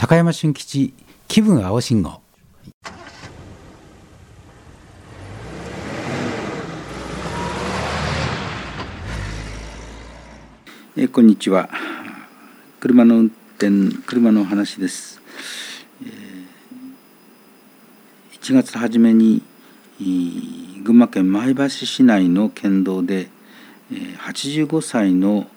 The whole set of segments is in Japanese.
高山俊吉気分青信号。 こんにちは。車の運転、車の話です。1月初めに群馬県前橋市内の県道で85歳の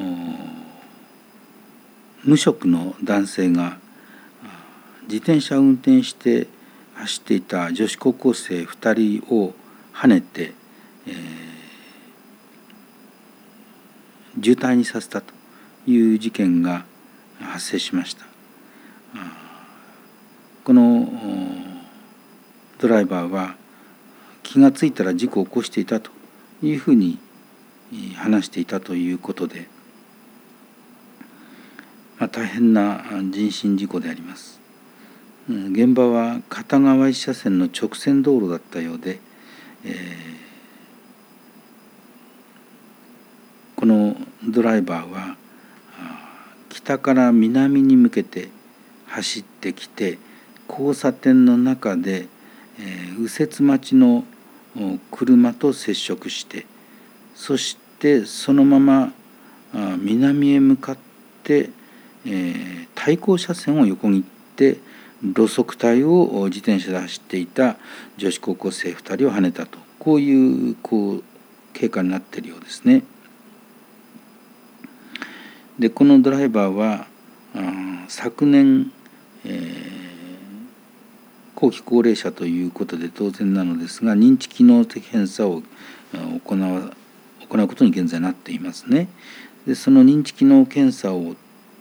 無職の男性が自転車を運転して走っていた女子高校生2人をはねて、渋滞にさせたという事件が発生しました。このドライバーは気がついたら事故を起こしていたというふうに話していたということで、大変な人身事故であります。現場は片側一車線の直線道路だったようで、このドライバーは北から南に向けて走ってきて、交差点の中で右折待ちの車と接触して、そしてそのまま南へ向かって対向車線を横切って路側帯を自転車で走っていた女子高校生2人をはねたと、こういう経過になっているようですね。でこのドライバーは昨年、後期高齢者ということで当然なのですが、認知機能的検査を行うことに現在なっていますね。でその認知機能検査を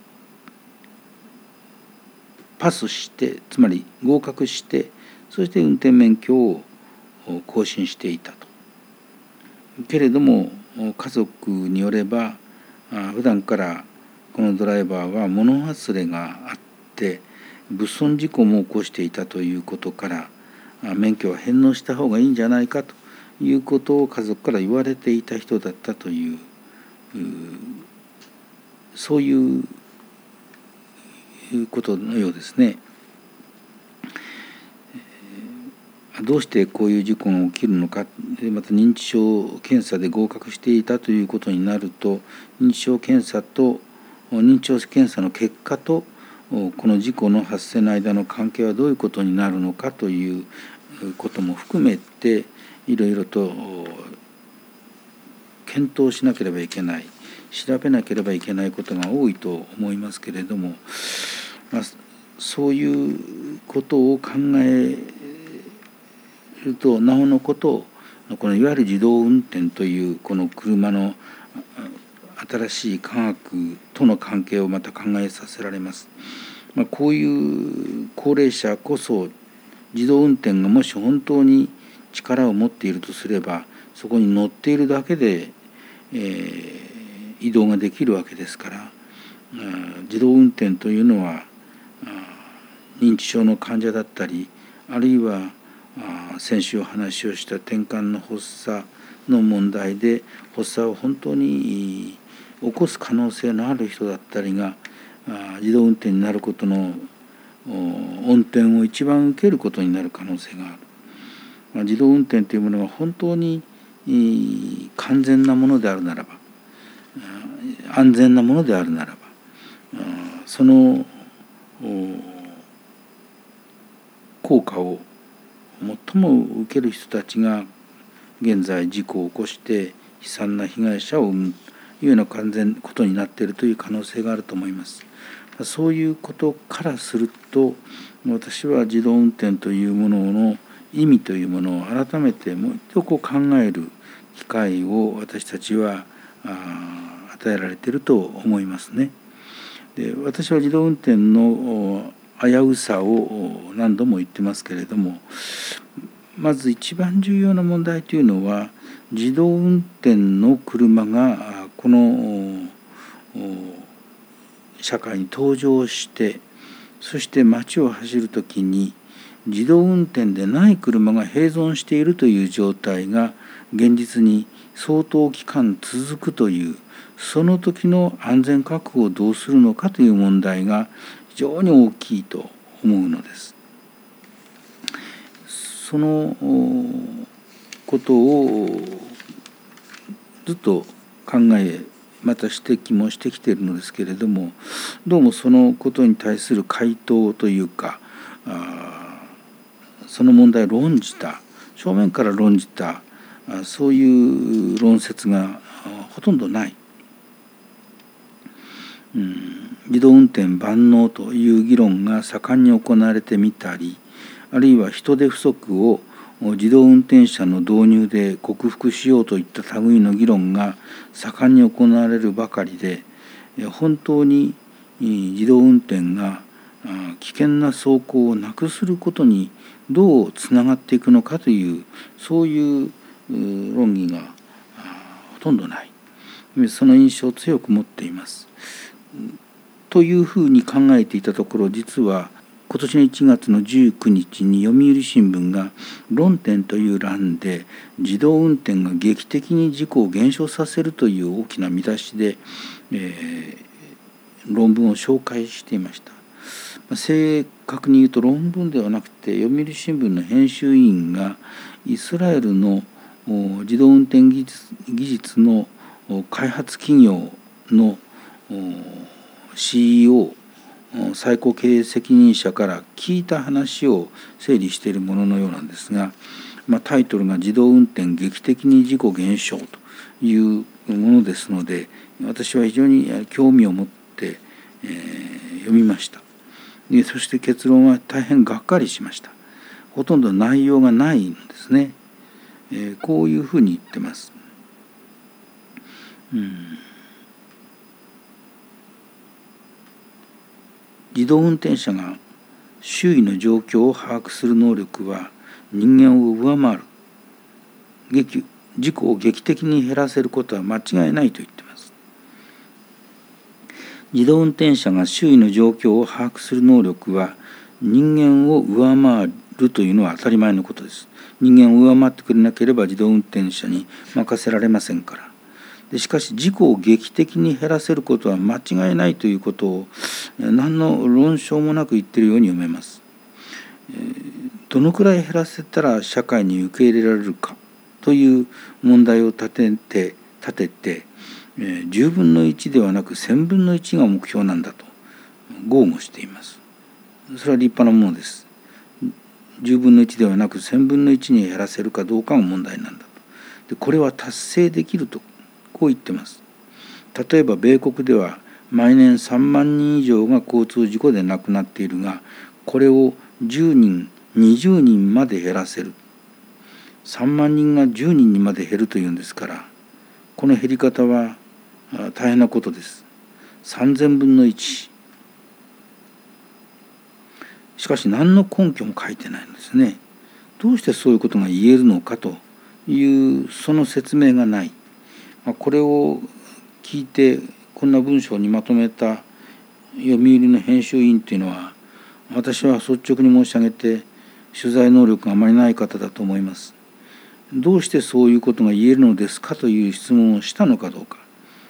パスして、つまり合格して、そして運転免許を更新していたと。けれども家族によれば普段からこのドライバーは物忘れがあって物損事故も起こしていたということから、免許は返納した方がいいんじゃないかということを家族から言われていた人だったという、そういうことのようですね。どうしてこういう事故が起きるのか、また認知症検査で合格していたということになると、認知症検査の結果とこの事故の発生の間の関係はどういうことになるのかということも含めていろいろと検討しなければいけない、調べなければいけないことが多いと思いますけれども、そういうことを考えるとなおのことこのいわゆる自動運転というこの車の新しい科学との関係をまた考えさせられます。こういう高齢者こそ自動運転がもし本当に力を持っているとすれば、そこに乗っているだけで、移動ができるわけですから、自動運転というのは認知症の患者だったり、あるいは先週話をした転換の発作の問題で発作を本当に起こす可能性のある人だったりが自動運転になることの恩典を一番受けることになる可能性がある。自動運転というものが本当に完全なものであるならば、安全なものであるならば、その効果を最も受ける人たちが現在事故を起こして悲惨な被害者を生むというようなことになっているという可能性があると思います。そういうことからすると、私は自動運転というものの意味というものを改めてもう一度考える機会を私たちは与えられていると思いますね。で私は自動運転の危うさを何度も言ってますけれども、まず一番重要な問題というのは、自動運転の車がこの社会に登場して、そして街を走るときに自動運転でない車が併存しているという状態が現実に相当期間続くという、その時の安全確保をどうするのかという問題が常に大きいと思うのです。そのことをずっと考えまた指摘もしてきているのですけれども、どうもそのことに対する回答というか、その問題を論じた、正面から論じたそういう論説がほとんどない。自動運転万能という議論が盛んに行われてみたり、あるいは人手不足を自動運転車の導入で克服しようといった類の議論が盛んに行われるばかりで、本当に自動運転が危険な走行をなくすることにどうつながっていくのかという、そういう論議がほとんどない、その印象を強く持っています。というふうに考えていたところ、実は今年の1月の19日に読売新聞が論点という欄で自動運転が劇的に事故を減少させるという大きな見出しで、論文を紹介していました。正確に言うと論文ではなくて、読売新聞の編集委員がイスラエルの自動運転技術の開発企業の CEO 最高経営責任者から聞いた話を整理しているもののようなんですが、タイトルが自動運転劇的に事故減少というものですので、私は非常に興味を持って読みました。そして結論は大変がっかりしました。ほとんど内容がないんですね。こういうふうに言ってます。自動運転車が周囲の状況を把握する能力は人間を上回る。事故を劇的に減らせることは間違いないと言っています。自動運転車が周囲の状況を把握する能力は人間を上回るというのは当たり前のことです。人間を上回ってくれなければ自動運転車に任せられませんから。しかし事故を劇的に減らせることは間違いないということを何の論証もなく言っているように読めます。どのくらい減らせたら社会に受け入れられるかという問題を立てて10分の1ではなく1000分の1が目標なんだと豪語しています。それは立派なものです。10分の1ではなく1000分の1に減らせるかどうかが問題なんだと。これは達成できるとこう言ってます。例えば米国では毎年3万人以上が交通事故で亡くなっているが、これを10人20人まで減らせる。3万人が10人にまで減るというんですから、この減り方は大変なことです。3000分の1。しかし何の根拠も書いてないんですね。どうしてそういうことが言えるのかというその説明がない。これを聞いてこんな文章にまとめた読売の編集員というのは、私は率直に申し上げて取材能力があまりない方だと思います。どうしてそういうことが言えるのですかという質問をしたのかどうか。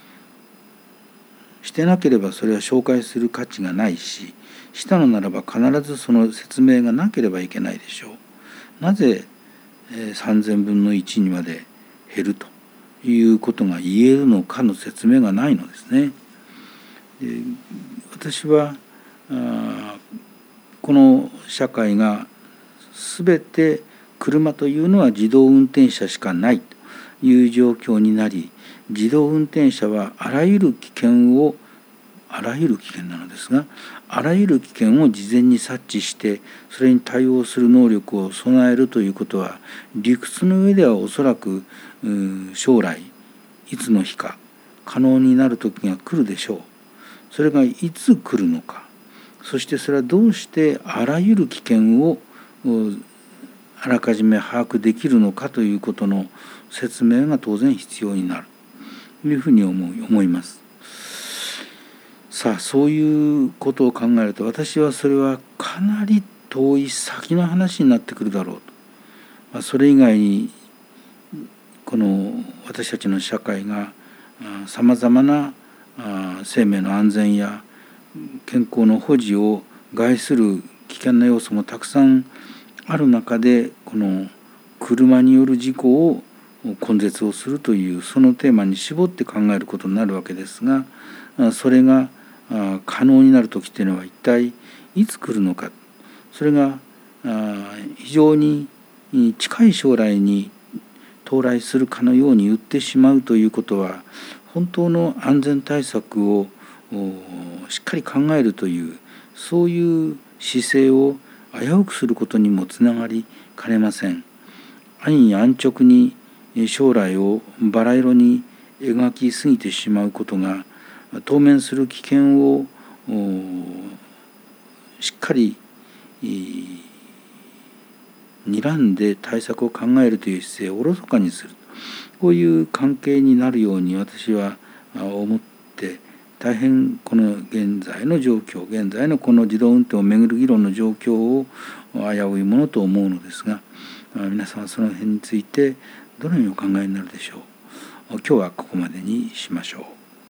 してなければそれは紹介する価値がないし、したのならば必ずその説明がなければいけないでしょう。なぜ3000分の1にまで減るということが言えるのかの説明がないのですね。私はこの社会が全て車というのは自動運転車しかないという状況になり、自動運転車はあらゆる危険なのですが、あらゆる危険を事前に察知してそれに対応する能力を備えるということは、理屈の上ではおそらく将来いつの日か可能になる時が来るでしょう。それがいつ来るのか、そしてそれはどうしてあらゆる危険をあらかじめ把握できるのかということの説明が当然必要になるというふうに思います。さあ、そういうことを考えると、私はそれはかなり遠い先の話になってくるだろうと。それ以外にこの私たちの社会がさまざまな生命の安全や健康の保持を害する危険な要素もたくさんある中で、この車による事故を根絶をするというそのテーマに絞って考えることになるわけですが、それが可能になる時っていうのは一体いつ来るのか。それが非常に近い将来に到来するかのように言ってしまうということは、本当の安全対策をしっかり考えるという、そういう姿勢を危うくすることにもつながりかねません。安易に安直に将来をバラ色に描きすぎてしまうことが、当面する危険をしっかり睨んで対策を考えるという姿勢をおろそかにする、こういう関係になるように私は思って、大変この現在の状況、現在のこの自動運転をめぐる議論の状況を危ういものと思うのですが、皆さんはその辺についてどのようにお考えになるでしょう。今日はここまでにしましょう。